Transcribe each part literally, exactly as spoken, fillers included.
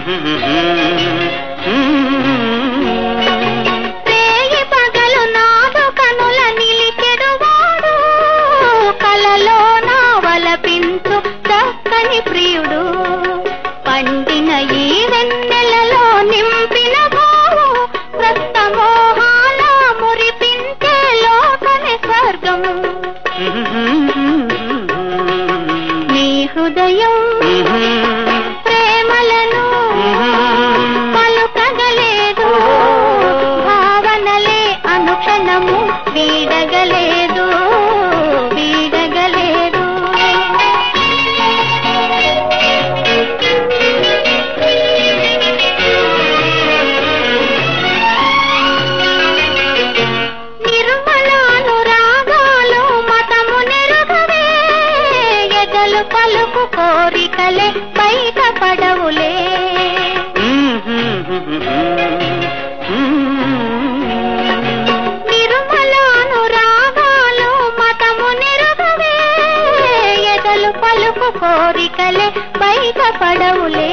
రేయి పగలు నాదు కనుల నిలిచెడువాడు, కలలో నా వలపించు చక్కని ప్రియుడు. పండిన ఈ వెన్నెలలో నింపిన భావు, రక్తమోహాల మురిపించే లోకనే స్వర్గము. నీ హృదయం ప్రేమలను పలుకగలేదు, భావనలే అనుక్షణము వీడగలేదు వీడగలేదు. నిర్మలానురాగాలు మతము నెరుగవే, ఎదలు పలుకు కోరికలే బయట పడవులే. నిర్మలానురాగాలు మతము నెరుగవే, ఎదలు పలుకు కోరికలే బయట పడవులే.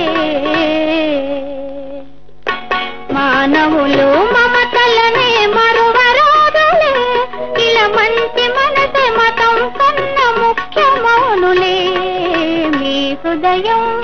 మానవులు మమతలనే మరువరాదులే, ఇలా మంచి మనసే మతం కన్న ముఖ్యమౌనులే. మీ హృదయం